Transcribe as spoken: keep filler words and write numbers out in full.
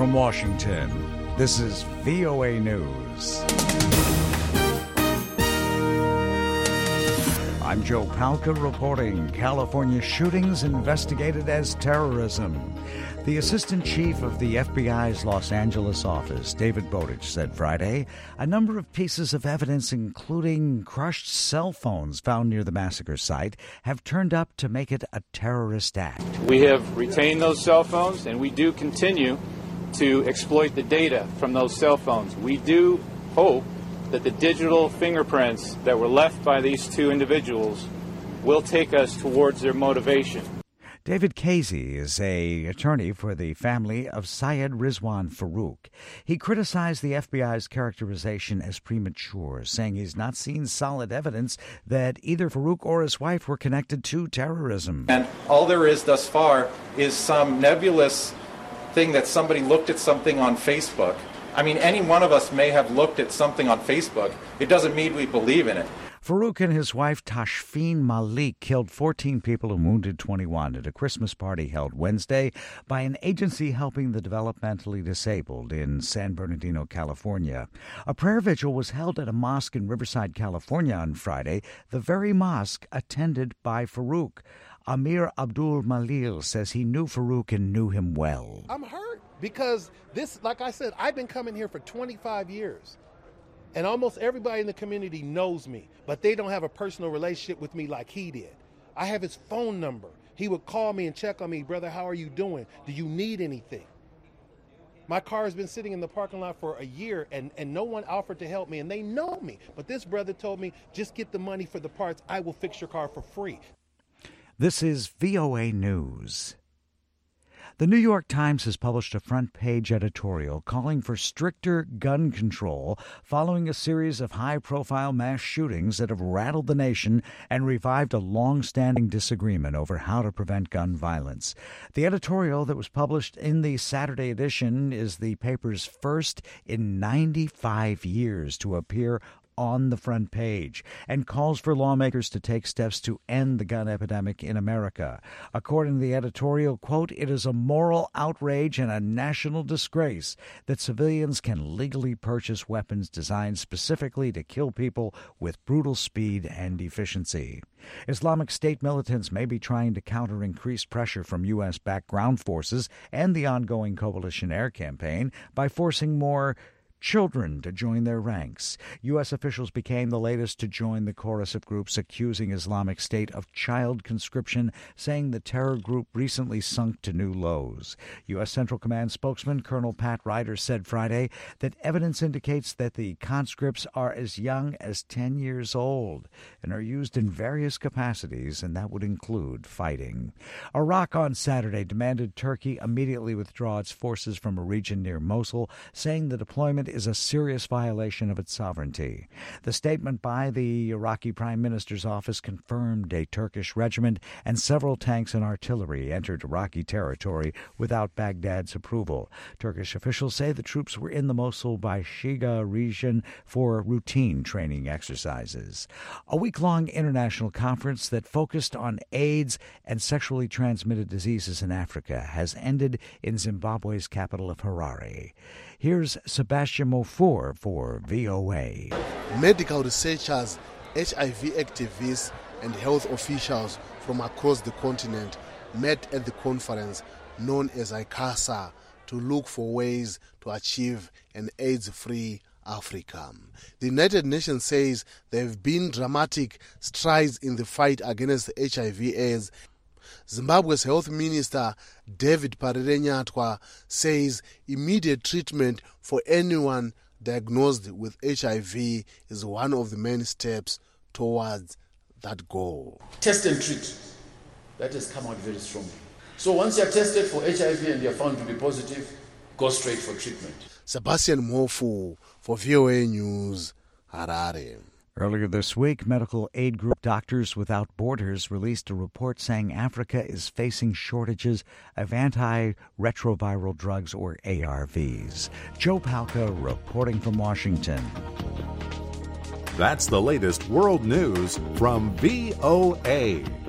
from Washington, this is V O A News. I'm Joe Palca reporting. California shootings investigated as terrorism. The assistant chief of the F B I's Los Angeles office, David Bowditch, said Friday a number of pieces of evidence, including crushed cell phones found near the massacre site, have turned up to make it a terrorist act. We have retained those cell phones, and we do continue to exploit the data from those cell phones. We do hope that the digital fingerprints that were left by these two individuals will take us towards their motivation. David Casey is an attorney for the family of Syed Rizwan Farook. He criticized the F B I's characterization as premature, saying he's not seen solid evidence that either Farook or his wife were connected to terrorism. And all there is thus far is some nebulous thing that somebody looked at something on Facebook. I mean, any one of us may have looked at something on Facebook. It doesn't mean we believe in it. Farook and his wife Tashfeen Malik killed fourteen people and wounded twenty-one at a Christmas party held Wednesday by an agency helping the developmentally disabled in San Bernardino, California. A prayer vigil was held at a mosque in Riverside, California on Friday, the very mosque attended by Farook. Amir Abdul Malil says he knew Farook and knew him well. I'm hurt because this, like I said, I've been coming here for twenty-five years. And almost everybody in the community knows me, but they don't have a personal relationship with me like he did. I have his phone number. He would call me and check on me. Brother, how are you doing? Do you need anything? My car has been sitting in the parking lot for a year, and, and no one offered to help me, and they know me. But this brother told me, just get the money for the parts. I will fix your car for free. This is V O A News. The New York Times has published a front-page editorial calling for stricter gun control following a series of high-profile mass shootings that have rattled the nation and revived a long-standing disagreement over how to prevent gun violence. The editorial that was published in the Saturday edition is the paper's first in ninety-five years to appear on the front page and calls for lawmakers to take steps to end the gun epidemic in America. According to the editorial, quote, it is a moral outrage and a national disgrace that civilians can legally purchase weapons designed specifically to kill people with brutal speed and efficiency. Islamic State militants may be trying to counter increased pressure from U S-backed ground forces and the ongoing coalition air campaign by forcing more children to join their ranks. U S officials became the latest to join the chorus of groups accusing Islamic State of child conscription, saying the terror group recently sunk to new lows. U S Central Command spokesman Colonel Pat Ryder said Friday that evidence indicates that the conscripts are as young as ten years old and are used in various capacities, and that would include fighting. Iraq on Saturday demanded Turkey immediately withdraw its forces from a region near Mosul, saying the deployment is a serious violation of its sovereignty. The statement by the Iraqi Prime Minister's office confirmed a Turkish regiment and several tanks and artillery entered Iraqi territory without Baghdad's approval. Turkish officials say the troops were in the Mosul by Shiga region for routine training exercises. A week-long international conference that focused on AIDS and sexually transmitted diseases in Africa has ended in Zimbabwe's capital of Harare. Here's Sebastian Mofor for V O A. Medical researchers, H I V activists, and health officials from across the continent met at the conference known as ICASA to look for ways to achieve an AIDS-free Africa. The United Nations says there have been dramatic strides in the fight against H I V AIDS. Zimbabwe's Health Minister David Parirenyatwa says immediate treatment for anyone diagnosed with H I V is one of the many steps towards that goal. Test and treat. That has come out very strongly. So once you are tested for H I V and you are found to be positive, go straight for treatment. Sebastian Mofu for V O A News, Harare. Earlier this week, medical aid group Doctors Without Borders released a report saying Africa is facing shortages of antiretroviral drugs, or A R Vs. Joe Palca reporting from Washington. That's the latest world news from V O A.